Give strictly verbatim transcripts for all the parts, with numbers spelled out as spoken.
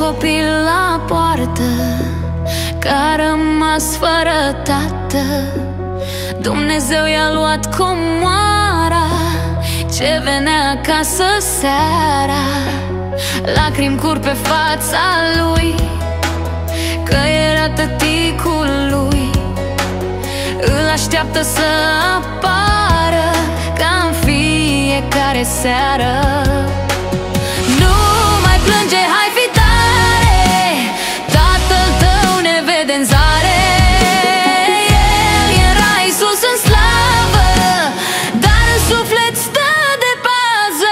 copil la poartă, că a rămas fără tată. Dumnezeu i-a luat comoara ce venea acasă seara. Lacrimi curg pe fața lui, că era tăticul lui. Îl așteaptă să apară ca în fiecare seară. Nu mai plânge, hai fi tare, tatăl tău ne vede în zare. El e în rai sus în slavă, dar în suflet stă de pază.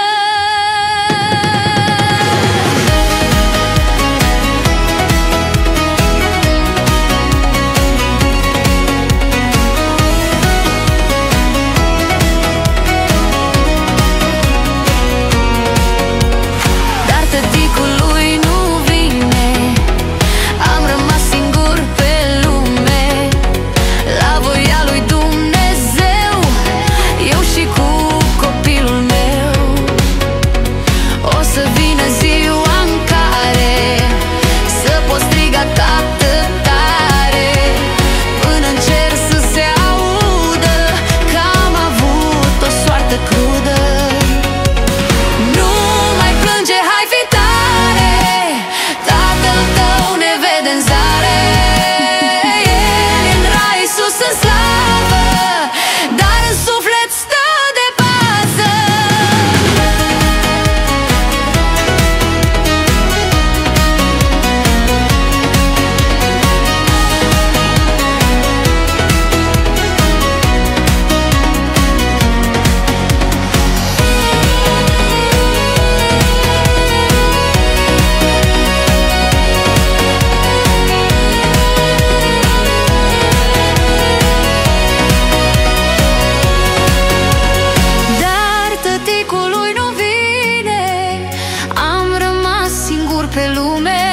Dar tăticul lui nu vine, am rămas singur pe lume. La voia lui Dumnezeu, eu și cu copilul meu. O să vină ziua în care să pot striga tată tare, până în cer să se audă că am avut o soartă crudă. Nu mai plânge, hai fi tare, tatăl tău ne vede în zare. El e în rai sus în slavă, dar în suflet stă de pază. Dar tăticul lui nu vine, am rămas singur pe lume.